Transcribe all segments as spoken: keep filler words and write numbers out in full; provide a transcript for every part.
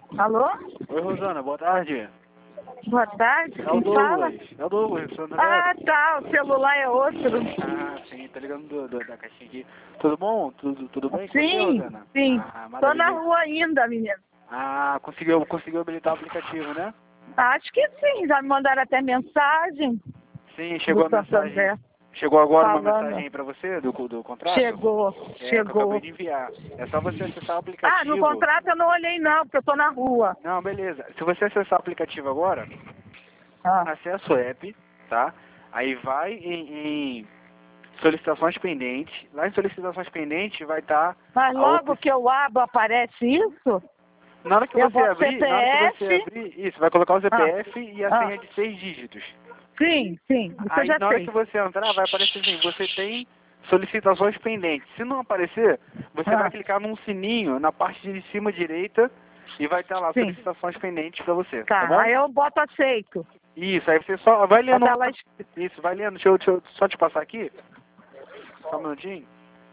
Alô? Oi, Rosana, boa tarde. Boa tarde, É o quem fala? Douglas. É o Douglas, sou André. Ah, tá, o celular é outro. Ah, sim, tá ligando do, do- da caixinha aqui. Tudo bom? Tudo, tudo bem com você, Sim, Rosana? sim. Ah, Tô na maravilha. rua ainda, menina. Ah, conseguiu, conseguiu habilitar o aplicativo, né? Acho que sim, já me mandaram até mensagem Sim, do chegou a mensagem. Santander Chegou agora uma falando. mensagem aí pra você do, do contrato? Chegou, É, que eu acabei chegou. de enviar. É só você acessar o Ah, no aplicativo. contrato eu não olhei não, porque eu tô na rua. Não, beleza. Se você acessar o aplicativo agora, Ah, acessa o app, tá? Aí vai em, em solicitações pendentes. Lá em solicitações pendentes vai estar mas a logo opção. que eu abro aparece isso? Na hora que Eu você boto abrir, na hora que você C P F. abrir, isso, vai colocar o Ah, C P F e a ah, senha de seis dígitos. sim, sim, isso eu Aí já na hora que sei. você entrar, vai aparecer assim, você tem solicitações pendentes. Se não aparecer, você vai Ah, clicar num sininho na parte de cima direita e vai estar lá sim. solicitações pendentes para você, tá Tá, bom? aí eu boto aceito. Isso, aí você só vai Pra lendo. dar lá. Isso, vai lendo. Deixa eu, deixa eu só te passar aqui. Só um minutinho.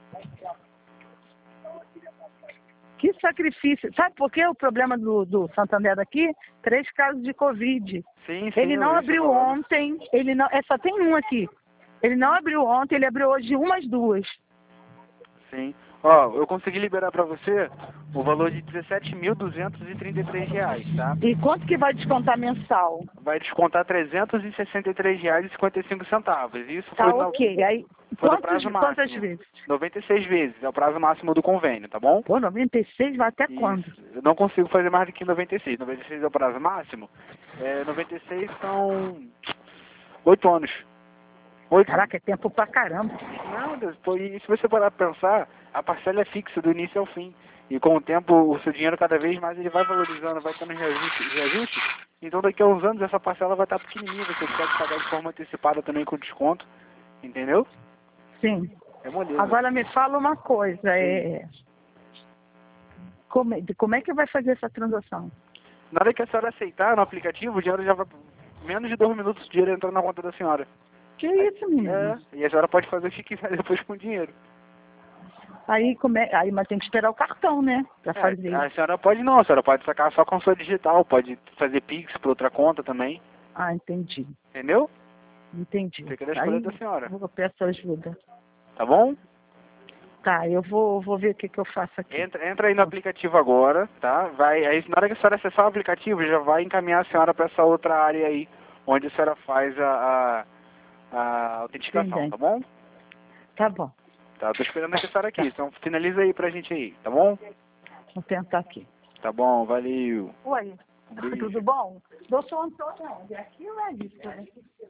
Que sacrifício. Sabe por que o problema do, do Santander daqui? Três casos de Covid. Sim, sim, Ele eu não vi você abriu falando. ontem, ele não. É, só tem um aqui. Ele não abriu ontem, ele abriu hoje umas duas. Sim. Ó, eu consegui liberar pra você o valor de dezessete mil duzentos e trinta e três reais, tá? E quanto que vai descontar mensal? Vai descontar trezentos e sessenta e três reais e cinquenta e cinco centavos. Isso Tá foi no, ok. Aí, foi no quantos, prazo quantas máximo. vezes? noventa e seis vezes, é o prazo máximo do convênio, tá bom? Pô, noventa e seis vai até quando? Isso. Eu não consigo fazer mais do que noventa e seis. noventa e seis é o prazo máximo. É, noventa e seis são oito anos. Oito. Caraca, é tempo pra caramba. Não, Deus, pô, e se você parar pra pensar, a parcela é fixa do início ao fim. E com o tempo, o seu dinheiro cada vez mais ele vai valorizando, vai tendo reajuste, reajuste. Então daqui a uns anos essa parcela vai estar pequenininha, você pode pagar de forma antecipada também com desconto. Entendeu? Sim. É moleza. Agora me fala uma coisa, é... Como, é- como é que vai fazer essa transação? Na hora que a senhora aceitar no aplicativo, o dinheiro já vai... Menos de dois minutos o dinheiro entra na conta da senhora. Que Aí, isso, menino? é, e a senhora pode fazer o que quiser depois com o dinheiro. Aí, como é... Aí, mas tem que esperar o cartão, né? Pra É, fazer. a senhora pode não, a senhora pode sacar só com sua digital, pode fazer Pix para outra conta também, Ah, entendi. entendeu? Entendi. Fica da escolha Aí da senhora, eu peço ajuda. tá bom? Tá, eu vou, vou ver o que, que eu faço aqui. Entra, entra aí no aplicativo agora, tá? Vai, aí na hora que a senhora acessar o aplicativo, já vai encaminhar a senhora para essa outra área aí, onde a senhora faz a, a, a autenticação, Entendi. tá bom? Tá bom. Tá, tô esperando a senhora aqui, Tá. então finaliza aí pra gente aí, tá bom? Vou tentar aqui. Tá bom, valeu. Oi, Um beijo. tudo bom? Eu sou Antônio, é aqui ou é isso? Né?